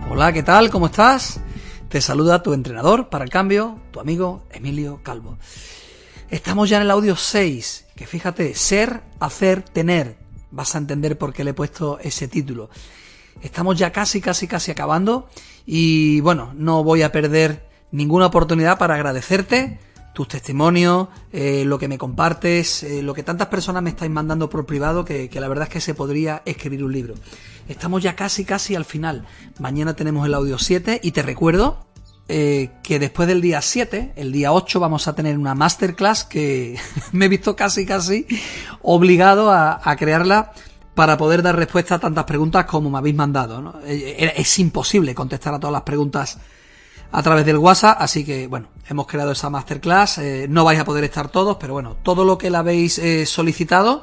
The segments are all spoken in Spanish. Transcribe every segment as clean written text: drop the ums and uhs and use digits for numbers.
Hola, ¿qué tal? ¿Cómo estás? Te saluda tu entrenador para el cambio, tu amigo Emilio Calvo. Estamos ya en el audio 6, que fíjate, ser, hacer, tener. Vas a entender por qué le he puesto ese título. Estamos ya casi acabando y bueno, no voy a perder ninguna oportunidad para agradecerte tus testimonios, lo que me compartes, lo que tantas personas me estáis mandando por privado, que la verdad es que se podría escribir un libro. Estamos ya casi al final. Mañana tenemos el audio 7 y te recuerdo que después del día 7, el día 8, vamos a tener una masterclass que me he visto casi obligado a crearla para poder dar respuesta a tantas preguntas como me habéis mandado, ¿no? Es imposible contestar a todas las preguntas a través del WhatsApp, así que bueno, hemos creado esa masterclass, no vais a poder estar todos, pero bueno, todo lo que la habéis solicitado,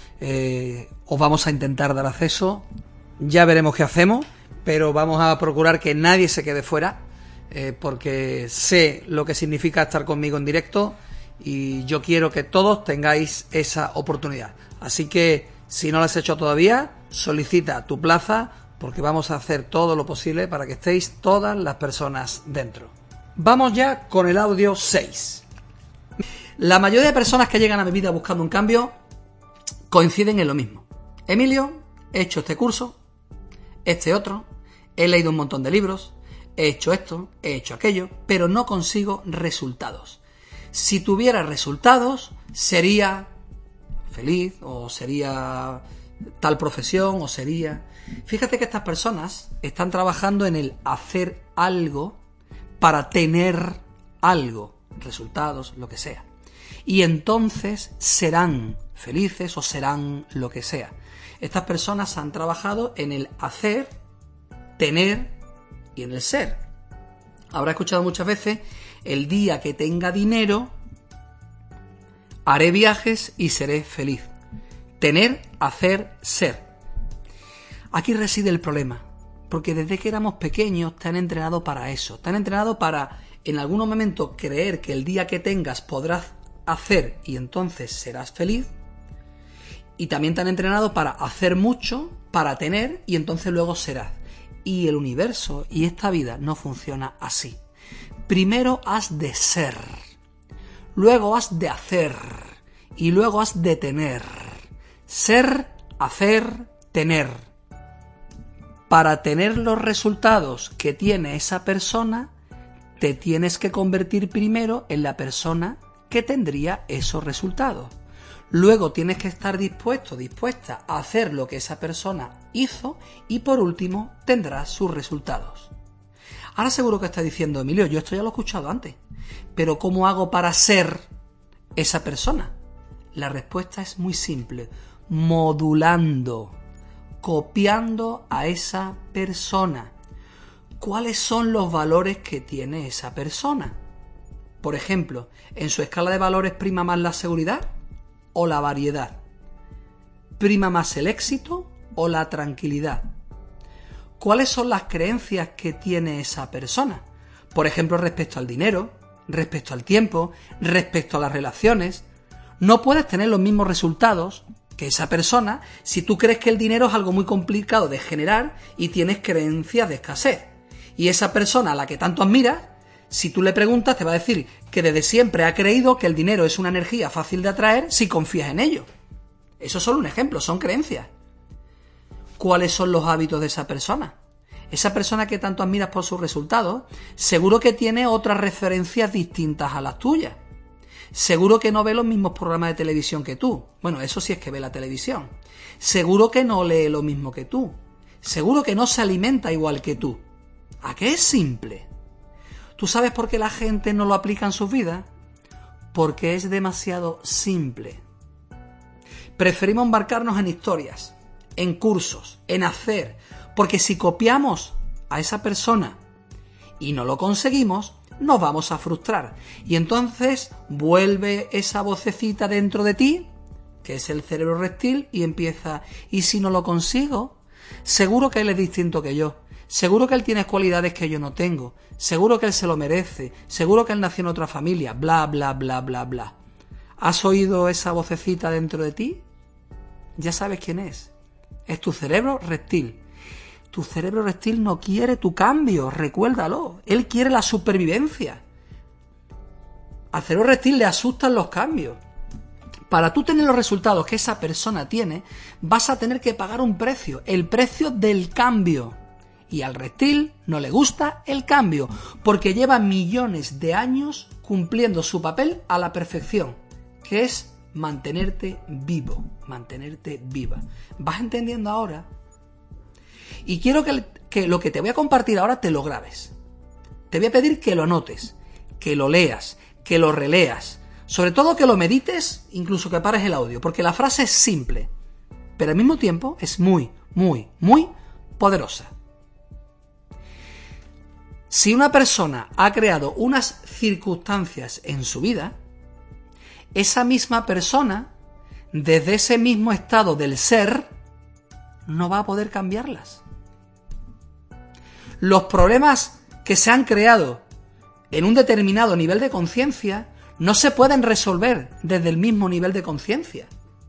os vamos a intentar dar acceso, ya veremos qué hacemos, pero vamos a procurar que nadie se quede fuera, porque sé lo que significa estar conmigo en directo y yo quiero que todos tengáis esa oportunidad, así que si no lo has hecho todavía, solicita tu plaza, porque vamos a hacer todo lo posible para que estéis todas las personas dentro. Vamos ya con el audio 6. La mayoría de personas que llegan a mi vida buscando un cambio coinciden en lo mismo. Emilio, he hecho este curso, este otro, he leído un montón de libros, he hecho esto, he hecho aquello, pero no consigo resultados. Si tuviera resultados, sería feliz o sería tal profesión o sería... Fíjate que estas personas están trabajando en el hacer algo para tener algo, resultados, lo que sea. Y entonces serán felices o serán lo que sea. Estas personas han trabajado en el hacer, tener y en el ser. Habrá escuchado muchas veces, el día que tenga dinero, haré viajes y seré feliz. Tener, hacer, ser. Aquí reside el problema, porque desde que éramos pequeños te han entrenado para eso, te han entrenado para en algún momento creer que el día que tengas podrás hacer y entonces serás feliz, y también te han entrenado para hacer mucho, para tener y entonces luego serás. Y el universo y esta vida no funciona así. Primero has de ser, luego has de hacer y luego has de tener. Ser, hacer, tener. Para tener los resultados que tiene esa persona, te tienes que convertir primero en la persona que tendría esos resultados. Luego tienes que estar dispuesta a hacer lo que esa persona hizo y por último tendrás sus resultados. Ahora seguro que estás diciendo, Emilio, yo esto ya lo he escuchado antes, pero ¿cómo hago para ser esa persona? La respuesta es muy simple, modulando, copiando a esa persona. ¿Cuáles son los valores que tiene esa persona? Por ejemplo, ¿en su escala de valores prima más la seguridad o la variedad? ¿Prima más el éxito o la tranquilidad? ¿Cuáles son las creencias que tiene esa persona? Por ejemplo, respecto al dinero, respecto al tiempo, respecto a las relaciones. No puedes tener los mismos resultados que esa persona si tú crees que el dinero es algo muy complicado de generar y tienes creencias de escasez. Y esa persona a la que tanto admiras, si tú le preguntas, te va a decir que desde siempre ha creído que el dinero es una energía fácil de atraer si confías en ello. Eso es solo un ejemplo, son creencias. ¿Cuáles son los hábitos de esa persona? Esa persona que tanto admiras por sus resultados, seguro que tiene otras referencias distintas a las tuyas. Seguro que no ve los mismos programas de televisión que tú. Bueno, eso sí es que ve la televisión. Seguro que no lee lo mismo que tú. Seguro que no se alimenta igual que tú. ¿A qué es simple? ¿Tú sabes por qué la gente no lo aplica en sus vidas? Porque es demasiado simple. Preferimos embarcarnos en historias, en cursos, en hacer, porque si copiamos a esa persona y no lo conseguimos, nos vamos a frustrar. Y entonces vuelve esa vocecita dentro de ti, que es el cerebro reptil, y empieza, ¿y si no lo consigo? Seguro que él es distinto que yo. Seguro que él tiene cualidades que yo no tengo. Seguro que él se lo merece. Seguro que él nació en otra familia. Bla, bla, bla, bla, bla. ¿Has oído esa vocecita dentro de ti? Ya sabes quién es. Es tu cerebro reptil. Tu cerebro reptil no quiere tu cambio, recuérdalo. Él quiere la supervivencia. Al cerebro reptil le asustan los cambios. Para tú tener los resultados que esa persona tiene, vas a tener que pagar un precio, el precio del cambio. Y al reptil no le gusta el cambio, porque lleva millones de años cumpliendo su papel a la perfección, que es mantenerte vivo, mantenerte viva. ¿Vas entendiendo ahora? Y quiero que lo que te voy a compartir ahora te lo grabes. Te voy a pedir que lo anotes, que lo leas, que lo releas. Sobre todo que lo medites, incluso que pares el audio, porque la frase es simple, pero al mismo tiempo es muy, muy, muy poderosa. Si una persona ha creado unas circunstancias en su vida, esa misma persona, desde ese mismo estado del ser, no va a poder cambiarlas. Los problemas que se han creado en un determinado nivel de conciencia no se pueden resolver desde el mismo nivel de conciencia.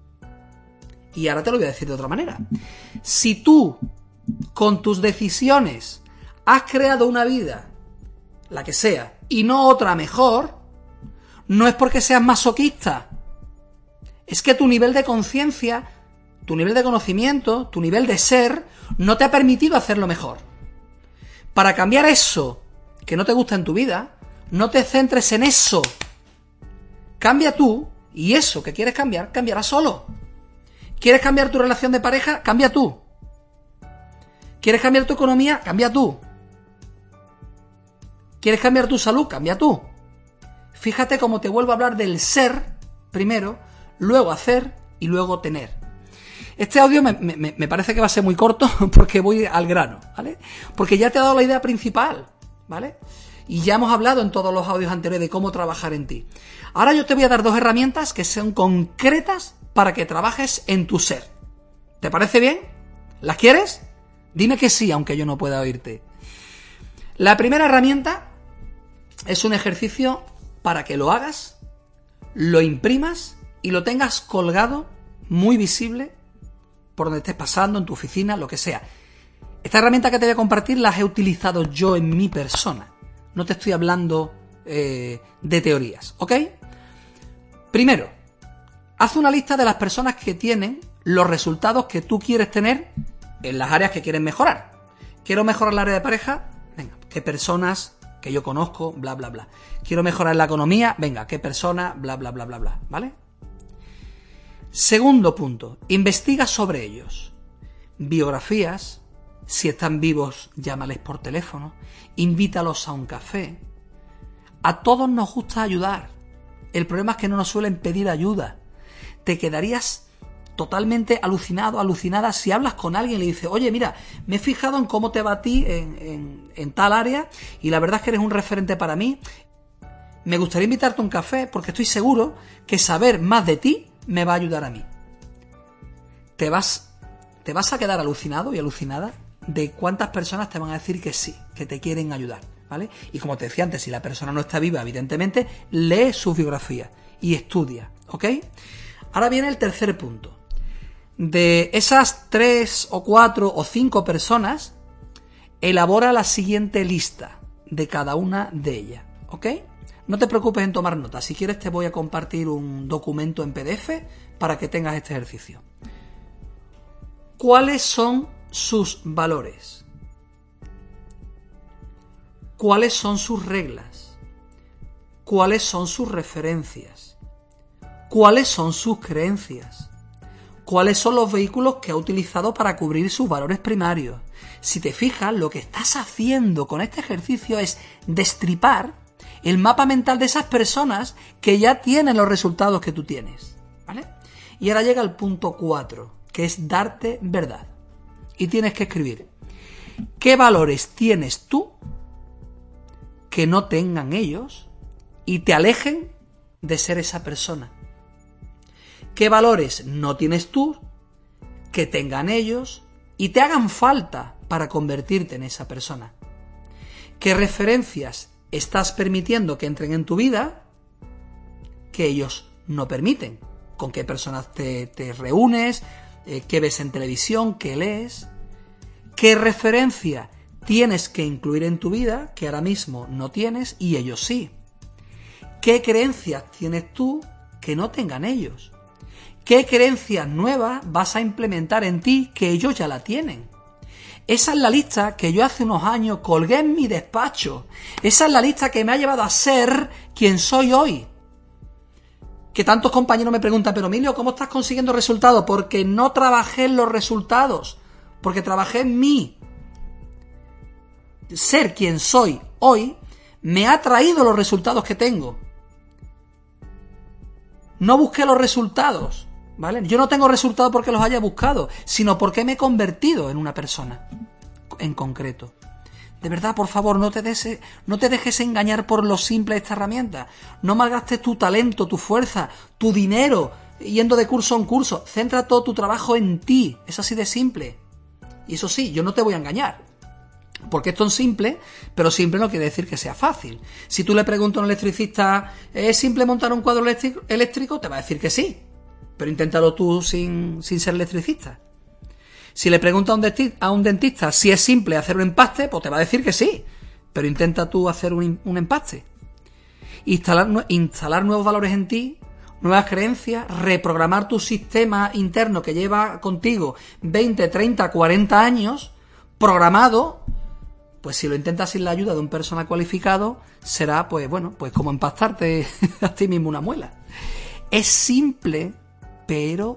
Y ahora te lo voy a decir de otra manera. Si tú, con tus decisiones, has creado una vida, la que sea, y no otra mejor, no es porque seas masoquista. Es que tu nivel de conciencia, tu nivel de conocimiento, tu nivel de ser, no te ha permitido hacerlo mejor. Para cambiar eso que no te gusta en tu vida, no te centres en eso. Cambia tú, y eso que quieres cambiar, cambiará solo. ¿Quieres cambiar tu relación de pareja? Cambia tú. ¿Quieres cambiar tu economía? Cambia tú. ¿Quieres cambiar tu salud? Cambia tú. Fíjate cómo te vuelvo a hablar del ser primero, luego hacer y luego tener. Este audio me parece que va a ser muy corto porque voy al grano, ¿vale? Porque ya te he dado la idea principal, ¿vale? Y ya hemos hablado en todos los audios anteriores de cómo trabajar en ti. Ahora yo te voy a dar 2 herramientas que son concretas para que trabajes en tu ser. ¿Te parece bien? ¿Las quieres? Dime que sí, aunque yo no pueda oírte. La primera herramienta es un ejercicio para que lo hagas, lo imprimas y lo tengas colgado, muy visible, por donde estés pasando, en tu oficina, lo que sea. Esta herramienta que te voy a compartir las he utilizado yo en mi persona. No te estoy hablando de teorías, ¿ok? Primero, haz una lista de las personas que tienen los resultados que tú quieres tener en las áreas que quieres mejorar. ¿Quiero mejorar el área de pareja? Venga, ¿qué personas que yo conozco? Bla, bla, bla. ¿Quiero mejorar la economía? Venga, ¿qué persona? Bla, bla, bla, bla, bla. ¿Vale? Segundo punto, investiga sobre ellos. Biografías. Si están vivos, llámales por teléfono, invítalos a un café. A todos nos gusta ayudar. El problema es que no nos suelen pedir ayuda. Te quedarías totalmente alucinado, alucinada si hablas con alguien y le dices, oye, mira, me he fijado en cómo te va a ti en tal área y la verdad es que eres un referente para mí. Me gustaría invitarte a un café porque estoy seguro que saber más de ti me va a ayudar a mí. Te vas a quedar alucinado y alucinada de cuántas personas te van a decir que sí, que te quieren ayudar, ¿vale? Y como te decía antes, si la persona no está viva, evidentemente, lee su biografía y estudia, ¿ok? Ahora viene el tercer punto. De esas 3 o 4 o 5 personas, elabora la siguiente lista de cada una de ellas, ¿ok? No te preocupes en tomar notas. Si quieres te voy a compartir un documento en PDF para que tengas este ejercicio. ¿Cuáles son sus valores? ¿Cuáles son sus reglas? ¿Cuáles son sus referencias? ¿Cuáles son sus creencias? ¿Cuáles son los vehículos que ha utilizado para cubrir sus valores primarios? Si te fijas, lo que estás haciendo con este ejercicio es destripar el mapa mental de esas personas que ya tienen los resultados que tú tienes, ¿vale? Y ahora llega el punto 4, que es darte verdad. Y tienes que escribir, ¿qué valores tienes tú que no tengan ellos y te alejen de ser esa persona? ¿Qué valores no tienes tú que tengan ellos y te hagan falta para convertirte en esa persona? ¿Qué referencias estás permitiendo que entren en tu vida que ellos no permiten? ¿Con qué personas te reúnes? ¿Qué ves en televisión? ¿Qué lees? ¿Qué referencia tienes que incluir en tu vida que ahora mismo no tienes y ellos sí? ¿Qué creencias tienes tú que no tengan ellos? ¿Qué creencias nuevas vas a implementar en ti que ellos ya la tienen? Esa es la lista que yo hace unos años colgué en mi despacho. Esa es la lista que me ha llevado a ser quien soy hoy. Que tantos compañeros me preguntan, pero Emilio, ¿cómo estás consiguiendo resultados? Porque no trabajé en los resultados, porque trabajé en mí. Ser quien soy hoy me ha traído los resultados que tengo. No busqué los resultados, ¿vale? Yo no tengo resultados porque los haya buscado, sino porque me he convertido en una persona en concreto. De verdad, por favor, no te dejes engañar por lo simple de esta herramienta. No malgastes tu talento, tu fuerza, tu dinero, yendo de curso en curso. Centra todo tu trabajo en ti. Es así de simple. Y eso sí, yo no te voy a engañar. Porque esto es simple, pero simple no quiere decir que sea fácil. Si tú le preguntas a un electricista, ¿es simple montar un cuadro eléctrico? Te va a decir que sí. Pero inténtalo tú sin ser electricista. Si le preguntas a un dentista si es simple hacer un empaste, pues te va a decir que sí. Pero intenta tú hacer un empaste. Instalar nuevos valores en ti, nuevas creencias, reprogramar tu sistema interno que lleva contigo 20, 30, 40 años, programado. Pues si lo intentas sin la ayuda de un personal cualificado, será, pues bueno, pues como empastarte a ti mismo una muela. Es simple, pero...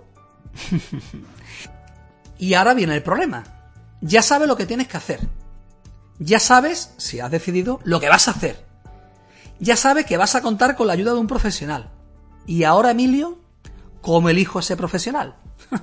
Y ahora viene el problema. Ya sabes lo que tienes que hacer. Ya sabes, si has decidido, lo que vas a hacer. Ya sabes que vas a contar con la ayuda de un profesional. Y ahora, Emilio, ¿cómo elijo a ese profesional?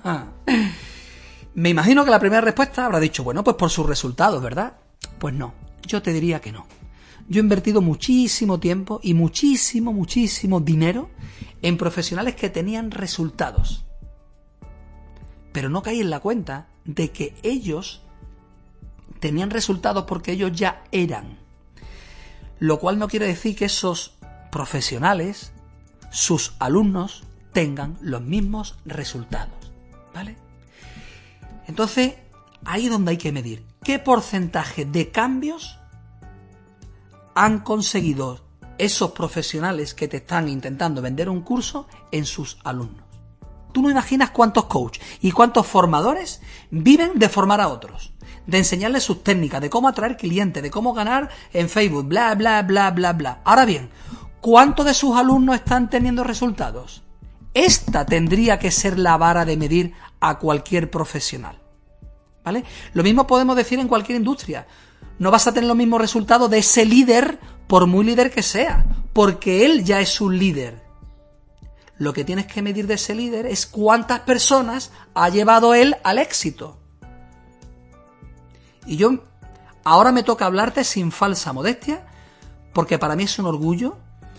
Me imagino que la primera respuesta habrá dicho, bueno, pues por sus resultados, ¿verdad? Pues no, yo te diría que no. Yo he invertido muchísimo tiempo y muchísimo dinero en profesionales que tenían resultados. Pero no caí en la cuenta de que ellos tenían resultados porque ellos ya eran. Lo cual no quiere decir que esos profesionales, sus alumnos, tengan los mismos resultados, ¿vale? Entonces, ahí es donde hay que medir. ¿Qué porcentaje de cambios han conseguido esos profesionales que te están intentando vender un curso en sus alumnos? Tú no imaginas cuántos coaches y cuántos formadores viven de formar a otros, de enseñarles sus técnicas, de cómo atraer clientes, de cómo ganar en Facebook, bla, bla, bla, bla, bla. Ahora bien, ¿cuántos de sus alumnos están teniendo resultados? Esta tendría que ser la vara de medir a cualquier profesional, ¿vale? Lo mismo podemos decir en cualquier industria. No vas a tener los mismos resultados de ese líder, por muy líder que sea, porque él ya es un líder. Lo que tienes que medir de ese líder es cuántas personas ha llevado él al éxito. Y yo ahora me toca hablarte sin falsa modestia, porque para mí es un orgullo.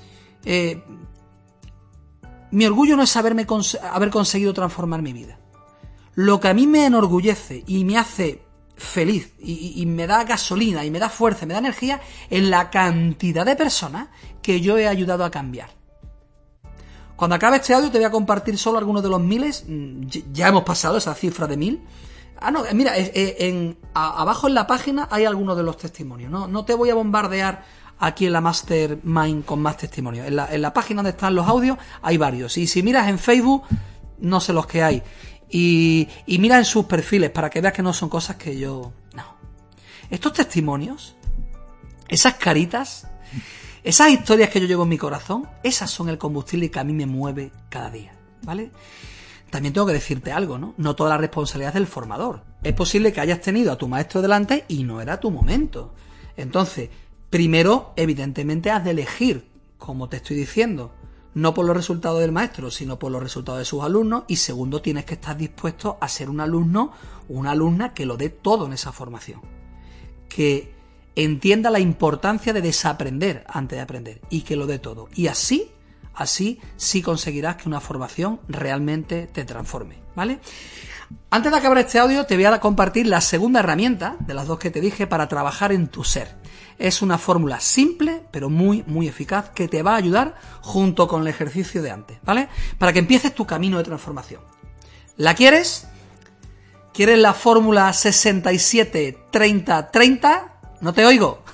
Mi orgullo no es haber conseguido transformar mi vida. Lo que a mí me enorgullece y me hace feliz y me da gasolina y me da fuerza y me da energía es la cantidad de personas que yo he ayudado a cambiar. Cuando acabe este audio te voy a compartir solo algunos de los miles. Ya hemos pasado esa cifra de 1000. No, mira, abajo en la página hay algunos de los testimonios. No te voy a bombardear aquí en la Mastermind con más testimonios. En la página donde están los audios hay varios. Y si miras en Facebook, no sé los que hay. Y mira en sus perfiles para que veas que no son cosas que yo... No. Estos testimonios, esas caritas... Esas historias que yo llevo en mi corazón, esas son el combustible que a mí me mueve cada día, ¿vale? También tengo que decirte algo, ¿no? No toda la responsabilidad es del formador. Es posible que hayas tenido a tu maestro delante y no era tu momento. Entonces, primero, evidentemente, has de elegir, como te estoy diciendo, no por los resultados del maestro, sino por los resultados de sus alumnos. Y segundo, tienes que estar dispuesto a ser un alumno o una alumna que lo dé todo en esa formación. Que entienda la importancia de desaprender antes de aprender y que lo dé todo. Y así sí conseguirás que una formación realmente te transforme, ¿vale? Antes de acabar este audio te voy a compartir la segunda herramienta de las dos que te dije para trabajar en tu ser. Es una fórmula simple pero muy eficaz que te va a ayudar junto con el ejercicio de antes, ¿vale? Para que empieces tu camino de transformación. ¿La quieres? ¿Quieres la fórmula 67-30-30? No te oigo.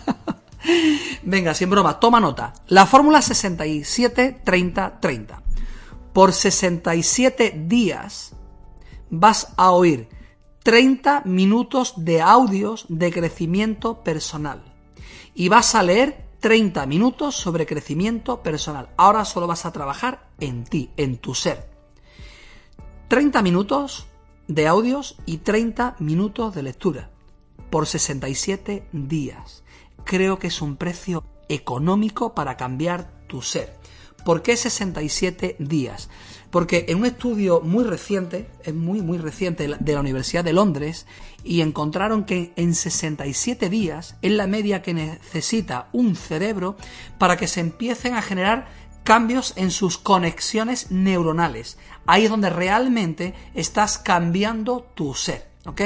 Venga, sin broma, toma nota. La fórmula 67-30-30. Por 67 días vas a oír 30 minutos de audios de crecimiento personal. Y vas a leer 30 minutos sobre crecimiento personal. Ahora solo vas a trabajar en ti, en tu ser. 30 minutos de audios y 30 minutos de lectura. Por 67 días. Creo que es un precio económico para cambiar tu ser. ¿Por qué 67 días? Porque en un estudio muy reciente, es muy reciente, de la Universidad de Londres, y encontraron que en 67 días es la media que necesita un cerebro para que se empiecen a generar cambios en sus conexiones neuronales. Ahí es donde realmente estás cambiando tu ser, ¿ok?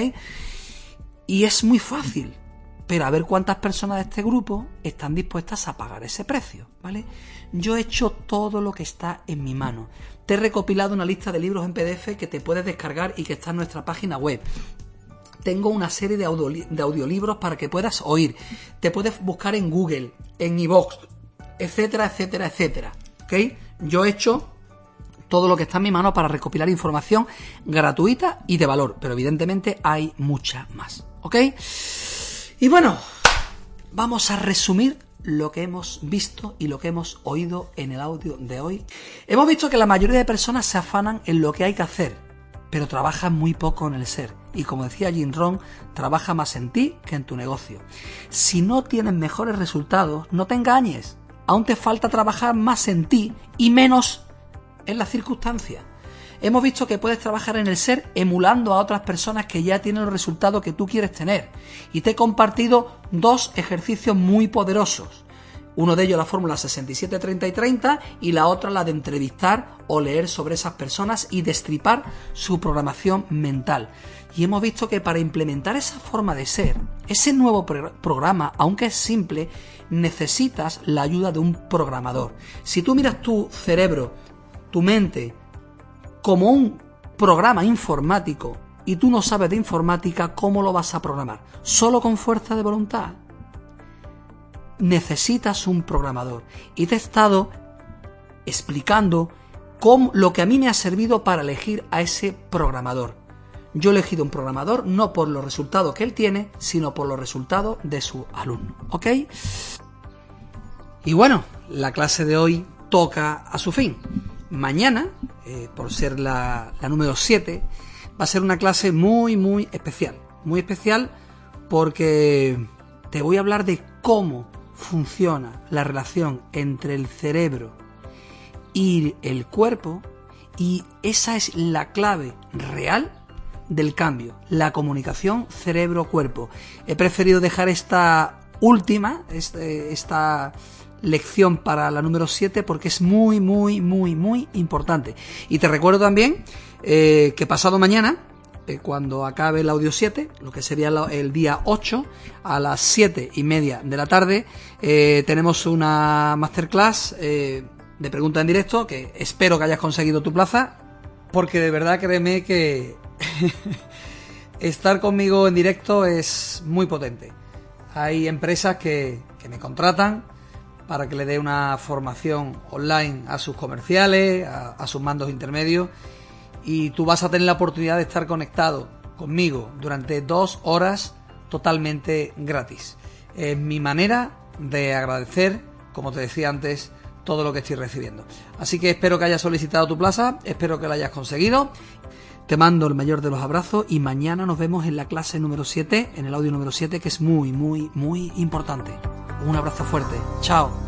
Y es muy fácil. Pero a ver cuántas personas de este grupo están dispuestas a pagar ese precio, ¿vale? Yo he hecho todo lo que está en mi mano. Te he recopilado una lista de libros en PDF que te puedes descargar y que está en nuestra página web. Tengo una serie de audiolibros para que puedas oír. Te puedes buscar en Google, en iVoox, etcétera, etcétera, etcétera, ¿ok? Yo he hecho todo lo que está en mi mano para recopilar información gratuita y de valor, pero evidentemente hay mucha más, ¿ok? Y bueno, vamos a resumir lo que hemos visto y lo que hemos oído en el audio de hoy. Hemos visto que la mayoría de personas se afanan en lo que hay que hacer, pero trabajan muy poco en el ser. Y como decía Jim Rohn, trabaja más en ti que en tu negocio. Si no tienes mejores resultados, no te engañes. Aún te falta trabajar más en ti y menos en las circunstancias. Hemos visto que puedes trabajar en el ser emulando a otras personas que ya tienen los resultados que tú quieres tener. Y te he compartido dos ejercicios muy poderosos. Uno de ellos la fórmula 67, 30 y 30 y la otra la de entrevistar o leer sobre esas personas y destripar su programación mental. Y hemos visto que para implementar esa forma de ser, ese nuevo programa, aunque es simple, necesitas la ayuda de un programador. Si tú miras tu cerebro, tu mente, como un programa informático y tú no sabes de informática, ¿cómo lo vas a programar? ¿Solo con fuerza de voluntad? Necesitas un programador. Y te he estado explicando lo que a mí me ha servido para elegir a ese programador. Yo he elegido un programador no por los resultados que él tiene, sino por los resultados de su alumno, ¿ok? Y bueno, la clase de hoy toca a su fin. Mañana, por ser la número 7, va a ser una clase muy especial. Muy especial porque te voy a hablar de cómo funciona la relación entre el cerebro y el cuerpo, y esa es la clave real del cambio, la comunicación cerebro-cuerpo. He preferido dejar esta última, esta lección para la número 7 porque es muy importante. Y te recuerdo también que pasado mañana, cuando acabe el audio 7, lo que sería el día 8, a las 7:30 de la tarde, tenemos una masterclass de preguntas en directo, que espero que hayas conseguido tu plaza, porque de verdad créeme que estar conmigo en directo es muy potente. Hay empresas que me contratan para que le dé una formación online a sus comerciales, a sus mandos intermedios, y tú vas a tener la oportunidad de estar conectado conmigo durante 2 horas totalmente gratis. Es mi manera de agradecer, como te decía antes, todo lo que estoy recibiendo. Así que espero que hayas solicitado tu plaza, espero que la hayas conseguido. Te mando el mayor de los abrazos y mañana nos vemos en la clase número 7, en el audio número 7, que es muy importante. Un abrazo fuerte. Chao.